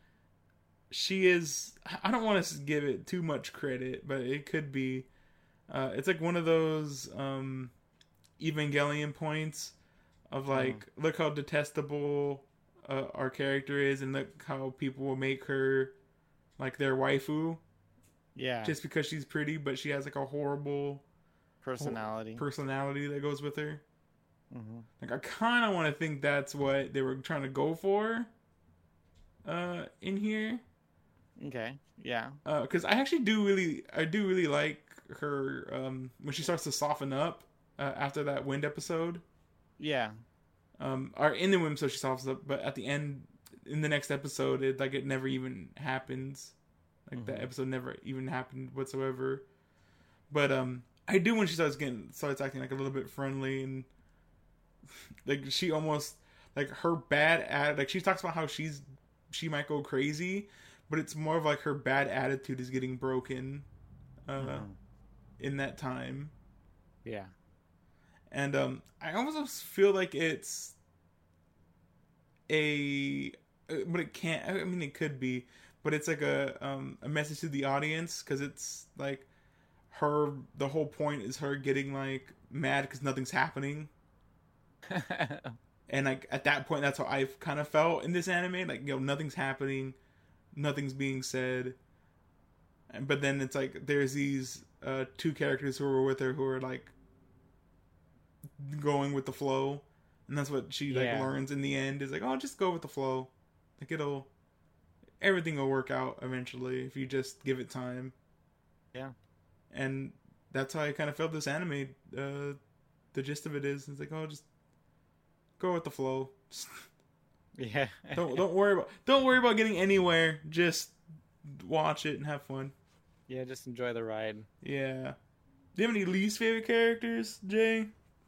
she is. I don't want to give it too much credit, but it could be. It's like one of those Evangelion points of like, look how detestable our character is, and look how people will make her like their waifu Yeah. just because she's pretty, but she has like a horrible Personality. personality that goes with her. Hmm. Like, I kind of want to think that's what they were trying to go for in here. Okay. Yeah. Because I do really like her when she starts to soften up after that wind episode. Yeah. Or in the wind episode she softens up, but at the end, in the next episode, it never even happens. Like, that episode never even happened whatsoever. But I do when she starts acting like a little bit friendly, and like she almost like her bad like she talks about how she might go crazy, but it's more of like her bad attitude is getting broken in that time. Yeah. And I almost feel like it's but it can't. I mean, it could be, but it's like a message to the audience, because it's like the whole point is her getting like mad because nothing's happening. And like at that point, that's how I've kind of felt in this anime. Like, nothing's happening, nothing's being said. But then it's like there's these two characters who were with her who are like going with the flow, and that's what she like learns in the end. Is like, oh, just go with the flow. Like, everything will work out eventually if you just give it time. Yeah. And that's how I kind of felt this anime. The gist of it is, it's like, oh, just go with the flow. Yeah. don't worry about getting anywhere. Just watch it and have fun. Yeah, just enjoy the ride. Yeah. Do you have any least favorite characters, Jay?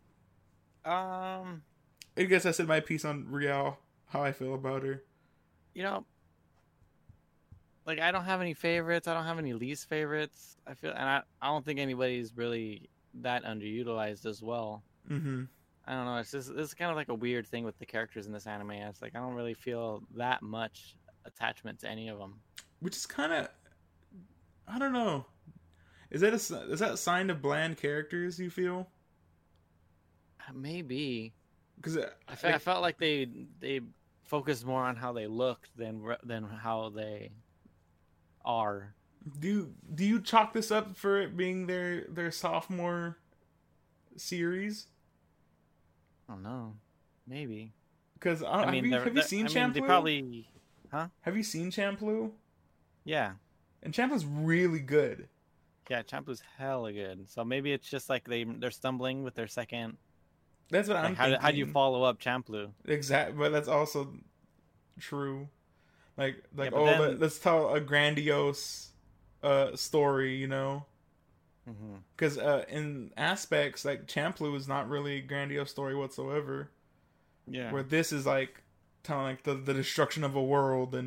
I guess I said my piece on Rial, how I feel about her. You know, like I don't have any favorites. I don't have any least favorites. I feel, and I don't think anybody's really that underutilized as well. Mm-hmm. I don't know. It's kind of like a weird thing with the characters in this anime. It's like I don't really feel that much attachment to any of them. Which is kind of, I don't know. Is that a sign of bland characters, you feel? Maybe. Because I felt like they focused more on how they looked than how they are. do you chalk this up for it being their sophomore series? I don't know. Maybe. Because have you seen Champloo? They probably, huh? Have you seen Champloo? Yeah. And Champloo's really good. Yeah, Champloo's hella good. So maybe it's just like they're stumbling with their second. That's what I'm thinking. How do you follow up Champloo? Exactly, but that's also true. Like Yeah, let's tell a grandiose story, you know? Because in aspects, like, Champloo is not really a grandiose story whatsoever. Yeah. Where this is like telling like the destruction of a world and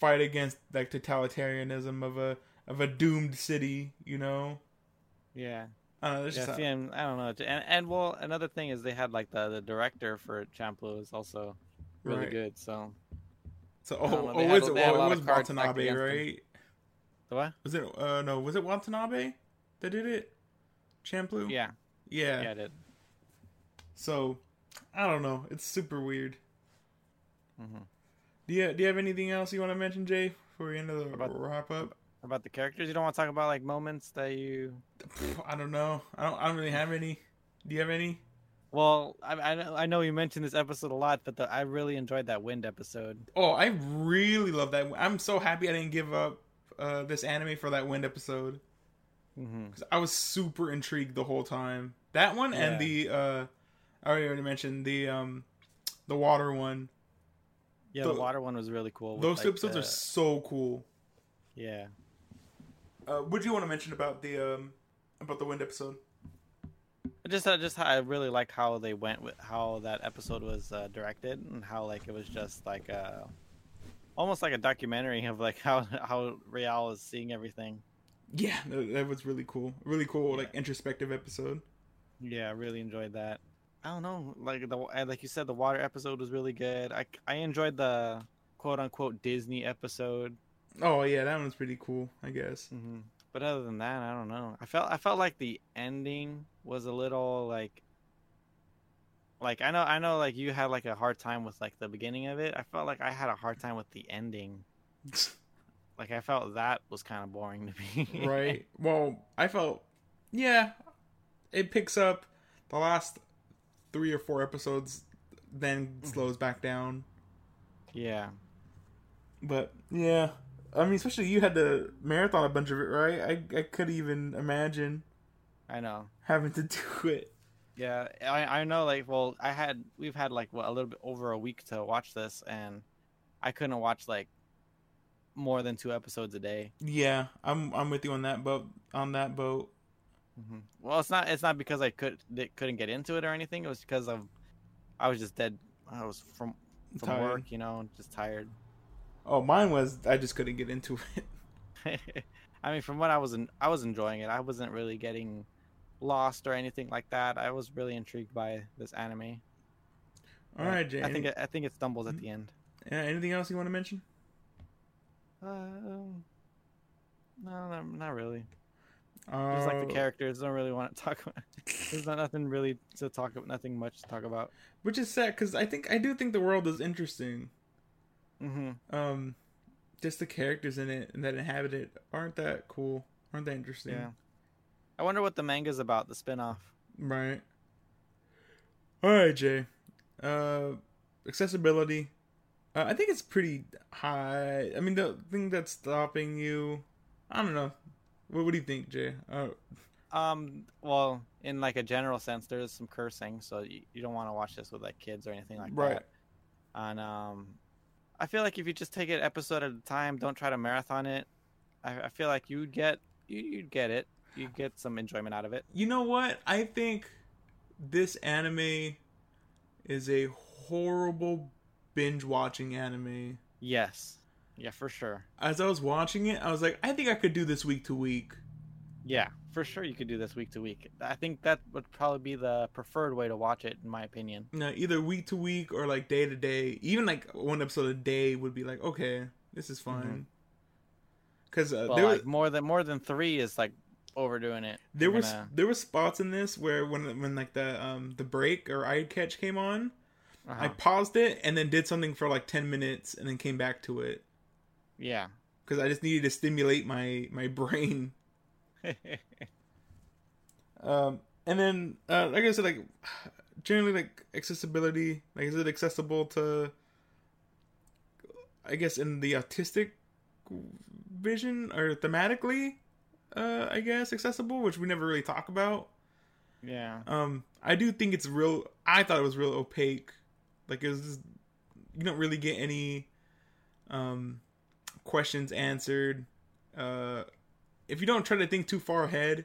fight against like totalitarianism of a doomed city, you know. Yeah. I don't know. Yeah, see, and I don't know. And well, another thing is they had like the director for Champloo is also really right. good. So So I don't know. it They had a lot was of cards stacked Watanabe, against them. right? The what? Was it no, was it Watanabe that did it? Champloo? Yeah. Yeah. Yeah, I did. So I don't know. It's super weird. Mm-hmm. Do you have anything else you want to mention, Jay, before we end the wrap up? About the characters, you don't want to talk about like moments that you. I don't know. I don't really have any. Do you have any? Well, I know you mentioned this episode a lot, but I really enjoyed that wind episode. Oh, I really love that. I'm so happy I didn't give up this anime for that wind episode. Because I was super intrigued the whole time. That one and the I already mentioned the water one. Yeah, the water one was really cool. Those like, episodes are so cool. Yeah. What do you want to mention about the wind episode? Just how I really like how they went with how that episode was directed and how like it was just like almost like a documentary of like how Real is seeing everything. Yeah, that was really cool. Really cool, yeah. Like introspective episode. Yeah, I really enjoyed that. I don't know, like you said, the water episode was really good. I enjoyed the quote unquote Disney episode. Oh yeah, that one's pretty cool, I guess. Mm-hmm. But other than that, I don't know. I felt like the ending was a little like I know like you had like a hard time with like the beginning of it. I felt like I had a hard time with the ending. Like I felt that was kind of boring to me. Right. Well, I felt it picks up the last 3 or 4 episodes, then slows back down. Yeah. But yeah. I mean, especially you had to marathon a bunch of it, right? I could even imagine. I know. Having to do it. Yeah, I know. Like, well, we've had like a little bit over a week to watch this, and I couldn't watch like more than 2 episodes a day. Yeah, I'm with you on that boat. Mm-hmm. Well, it's not because I couldn't get into it or anything. It was because I was just dead. I was from work, you know, just tired. Oh, mine was I just couldn't get into it. I mean, from what I was enjoying it. I wasn't really getting lost or anything like that. I was really intrigued by this anime. All right, Jay. I think it stumbles at the end. Yeah. Anything else you want to mention? No, not really. Just like the characters, don't really want to talk about. There's nothing really to talk about. Nothing much to talk about. Which is sad because I do think the world is interesting. Mm-hmm. Just the characters in it and that inhabit it aren't that cool. Aren't that interesting? Yeah. I wonder what the manga's about. The spinoff. Right. All right, Jay. Accessibility. I think it's pretty high. I mean, the thing that's stopping you, I don't know. What do you think, Jay? Well, in like a general sense, there's some cursing, so you don't want to watch this with like kids or anything like that. And I feel like if you just take it episode at a time, don't try to marathon it. I feel like you'd get it. You'd get some enjoyment out of it. You know what? I think this anime is a horrible binge watching anime. Yes. Yeah, for sure. As I was watching it, I was like, I think I could do this week to week. Yeah, for sure you could do this week to week. I think that would probably be the preferred way to watch it, in my opinion. No, either week to week or like day to day. Even like one episode a day would be like, okay, this is fine. Because like more than 3 is like overdoing it. There were spots in this where when like the break or eye catch came on, I paused it and then did something for like 10 minutes and then came back to it. Yeah. Because I just needed to stimulate my brain. And then like I said, like generally like accessibility, like is it accessible to, I guess, in the autistic vision or thematically, I guess accessible, which we never really talk about. Yeah. I do think it's real. I thought it was real opaque. Like it was just, you don't really get any questions answered. If you don't try to think too far ahead,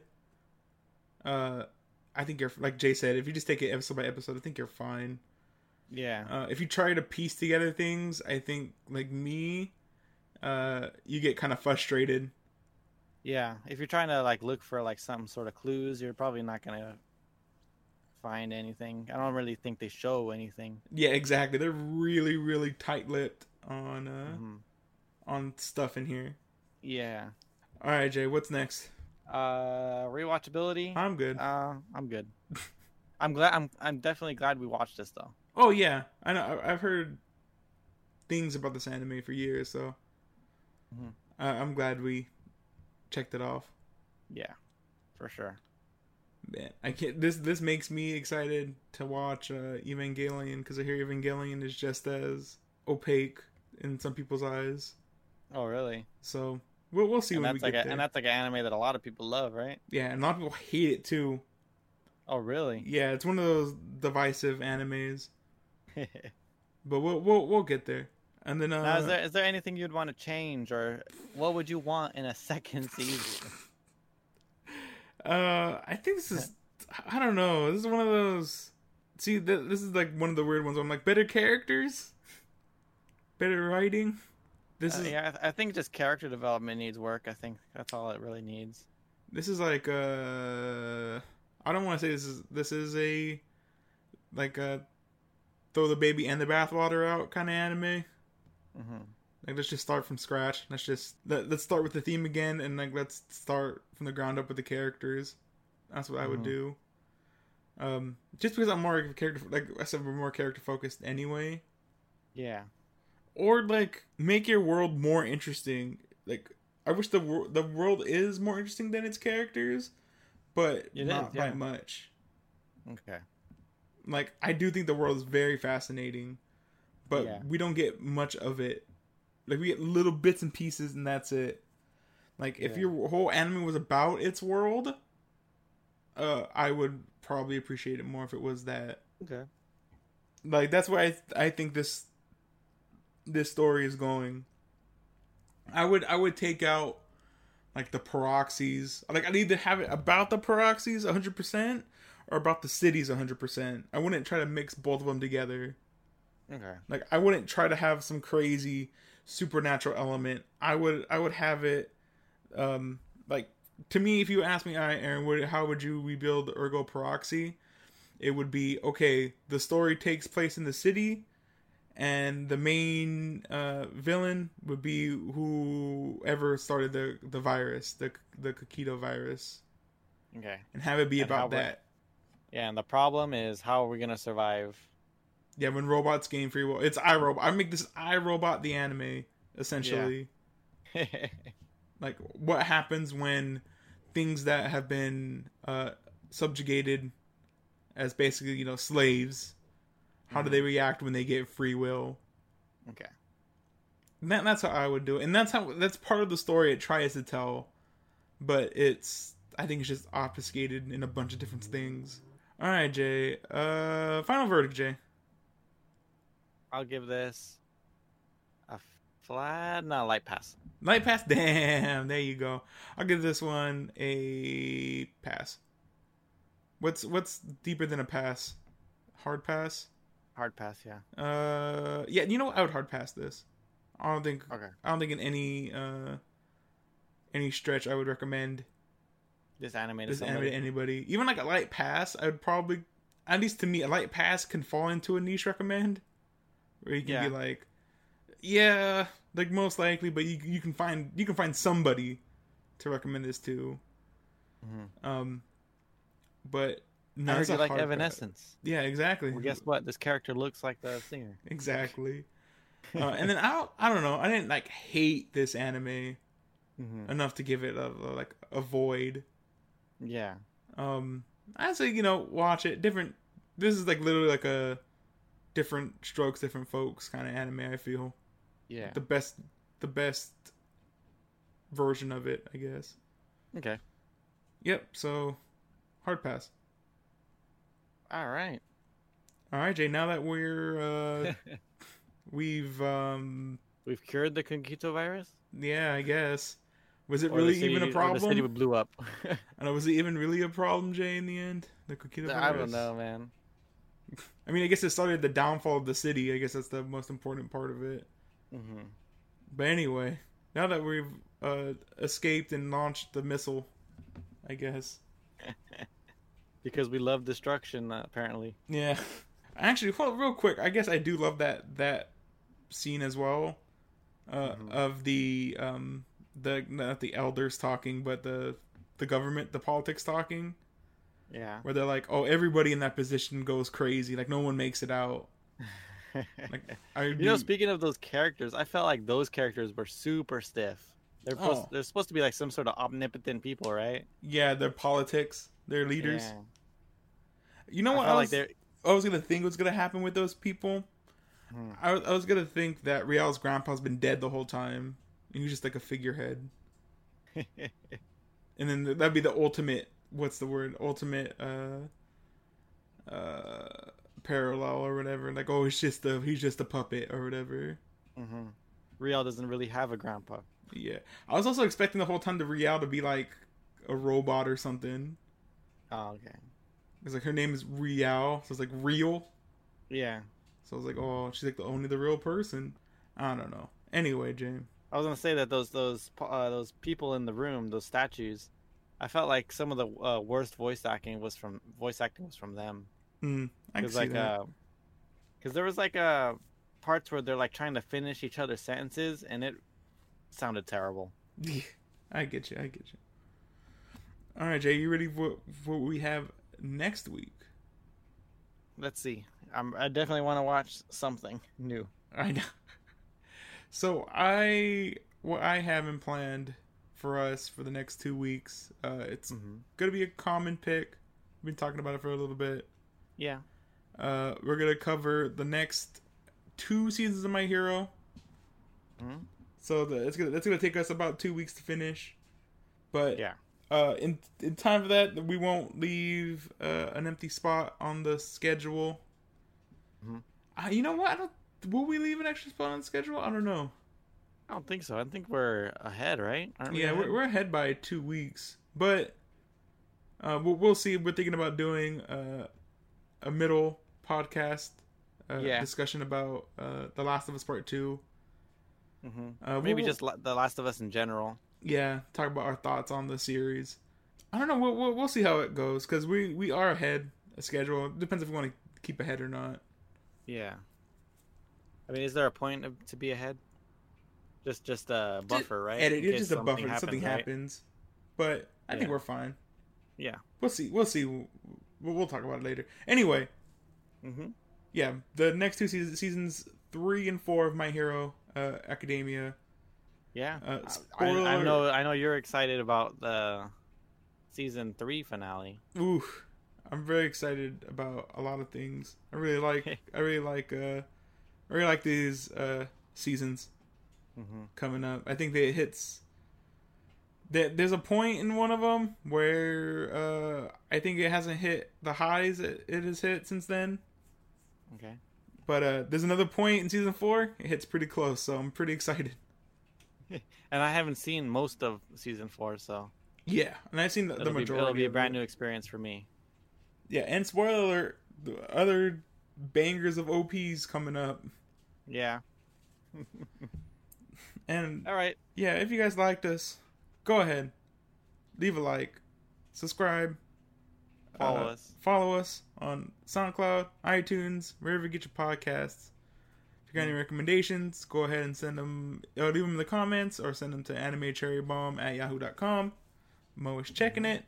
I think you're, like Jay said, if you just take it episode by episode, I think you're fine. Yeah. If you try to piece together things, I think like me, you get kind of frustrated. Yeah, if you're trying to like look for like some sort of clues, you're probably not gonna find anything. I don't really think they show anything. Yeah, exactly. They're really, really tight-lipped Hmm. on stuff in here. Yeah. All right, Jay, what's next? Rewatchability. I'm good. I'm good. I'm glad. I'm definitely glad we watched this though. Oh yeah, I know. I've heard things about this anime for years, so Hmm. I'm glad we checked it off. Yeah, for sure. Man, I can't. This makes me excited to watch Evangelion because I hear Evangelion is just as opaque in some people's eyes. Oh, really? So we'll see And when we that's like get there. and that's like an anime that a lot of people love, right? Yeah, and a lot of people hate it too. Oh, really? Yeah, it's one of those divisive animes, but we'll get there. And then Now, is there anything you'd want to change, or what would you want in a second season? I think this is, I don't know. This is one of those. See, this is like one of the weird ones. Where I'm like, better characters, better writing. This is Yeah, I think just character development needs work. I think that's all it really needs. this is like I don't want to say this is a like a throw the baby and the bathwater out kind of anime. Hmm. Like let's just start from scratch. Let's start with the theme again, and like let's start from the ground up with the characters. That's what I would do. Just because I'm more character, like I said, we're more character focused anyway. Yeah. Or like make your world more interesting. Like I wish the world is more interesting than its characters, but not by much. Okay. Like I do think the world is very fascinating, but Yeah. we don't get much of it. Like we get little bits and pieces, and that's it. Like if your whole anime was about its world, I would probably appreciate it more if it was that. Okay. Like that's why I think this story is going. I would take out like the Peroxys. Like I'd either have it about the Peroxys 100% or about the cities 100%. I wouldn't try to mix both of them together. Okay. Like I wouldn't try to have some crazy supernatural element. I would have it like to me, if you ask me, all right, Aaron, how would you rebuild Ergo Peroxy? It would be okay, the story takes place in the city, and the main villain would be whoever started the virus, the Kakito virus. Okay. And have it be about that. Yeah, and the problem is, how are we gonna survive? Yeah, when robots gain free will. It's iRobot. I make this iRobot the anime, essentially. Yeah. Like, what happens when things that have been subjugated as basically, slaves, how do they react when they get free will? Okay. And that's how I would do it. And that's part of the story it tries to tell. But I think it's just obfuscated in a bunch of different things. Alright, Jay. Final verdict, Jay. I'll give this a light pass. Light pass? Damn, there you go. I'll give this one a pass. What's deeper than a pass? Hard pass? Hard pass, yeah. Yeah, I would hard pass this. I don't think in any stretch I would recommend this anime to anybody. Even like a light pass, I would probably, at least to me, a light pass can fall into a niche recommend. Where you can be like, yeah, like most likely, but you can find somebody to recommend this to. Mm-hmm. But no, I heard you like Evanescence. Yeah, exactly. Well, guess what? This character looks like the singer. Exactly. And then I don't know. I didn't like hate this anime enough to give it a void. Yeah. I'd say watch it. This is like literally like a different strokes, different folks kind of anime. I feel. Yeah. The best version of it, I guess. Okay. Yep. So, hard pass. All right, Jay. Now that we've cured the Kokito virus. Yeah, I guess. Was it really even a problem? The city blew up. I know. Was it even really a problem, Jay? In the end, the Kokito virus. I don't know, man. I mean, I guess it started the downfall of the city. I guess that's the most important part of it. Mm-hmm. But anyway, now that we've escaped and launched the missile, I guess. Because we love destruction, apparently. Yeah. Actually, real quick, I guess I do love that scene as well, of the not the elders talking, but the government, the politics talking. Yeah. Where they're like, oh, everybody in that position goes crazy, like no one makes it out. Like, speaking of those characters, I felt like those characters were super stiff. They're supposed to be like some sort of omnipotent people, right? Yeah, their politics, their leaders. Yeah. You know what? I was gonna think what's gonna happen with those people. I was gonna think that Riel's grandpa's been dead the whole time, and he's just like a figurehead. And then that'd be the ultimate. What's the word? Ultimate parallel or whatever. Like, oh, he's just a puppet or whatever. Riel doesn't really have a grandpa. Yeah, I was also expecting the whole time the Riel to be like a robot or something. Oh, okay. It's like her name is Riel, so it's like real. Yeah. So I was like, oh, she's like the real person. I don't know. Anyway, James. I was gonna say that those people in the room, those statues, I felt like some of the worst voice acting was from them. I can see that. Because there was like parts where they're like trying to finish each other's sentences, and it sounded terrible. Yeah, I get you. All right, Jay, you ready for what we have next week? Let's see. I definitely want to watch something new. I know. So what I haven't planned for us for the next 2 weeks, it's gonna be a common pick. We've been talking about it for a little bit. Yeah. We're gonna cover the next 2 seasons of My Hero. So that's gonna take us about 2 weeks to finish. But yeah. In time for that, we won't leave an empty spot on the schedule. You know what? Will we leave an extra spot on the schedule? I don't know. I don't think so. I think we're ahead, right? We're ahead by 2 weeks, but we'll see. We're thinking about doing a middle podcast discussion about The Last of Us Part 2. Maybe just The Last of Us in general. Yeah, talk about our thoughts on the series. I don't know. We'll see how it goes because we are ahead of schedule. Depends if we want to keep ahead or not. Yeah. I mean, is there a point to be ahead? Just a buffer, right? It's just a buffer. Something happens, but I think we're fine. Yeah. We'll see. We'll talk about it later. Anyway. Yeah, the next 2 seasons 3 and 4 of My Hero Academia. Yeah. I know you're excited about the season 3 finale. Ooh, I'm very excited about a lot of things. I really like these seasons coming up. I think that it hits. There's a point in one of them where I think it hasn't hit the highs it has hit since then. Okay. But there's another point in season 4. It hits pretty close, so I'm pretty excited. And I haven't seen most of season 4, so yeah, and I've seen the majority. It'll be a brand new experience for me. Yeah, and spoiler alert: the other bangers of OPs coming up. Yeah. And all right. Yeah, if you guys liked us, go ahead, leave a like, subscribe, follow us on SoundCloud, iTunes, wherever you get your podcasts. If you got any recommendations, go ahead and send them. Leave them in the comments or send them to animecherrybomb@yahoo.com. Mo is checking it.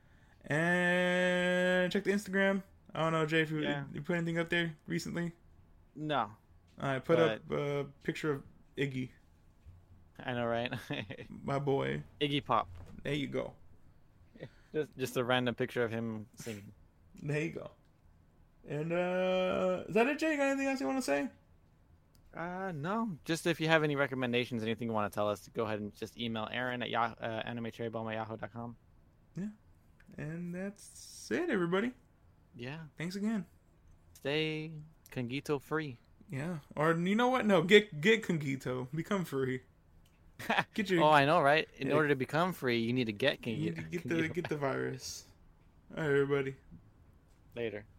And check the Instagram. I don't know, Jay, if you put anything up there recently? No. I put up a picture of Iggy. I know, right? My boy. Iggy Pop. There you go. Just a random picture of him singing. There you go. And is that it, Jay? Got anything else you want to say? No. Just if you have any recommendations, anything you want to tell us, go ahead and just email Aaron at animecherrybomb@yahoo.com. Yeah. And that's it, everybody. Yeah. Thanks again. Stay Kongito free. Yeah. Or you know what? No, get Kongito. Become free. Get your... Oh, I know, right? In order to become free, you need to get Kongito. You need to get the virus. All right, everybody. Later.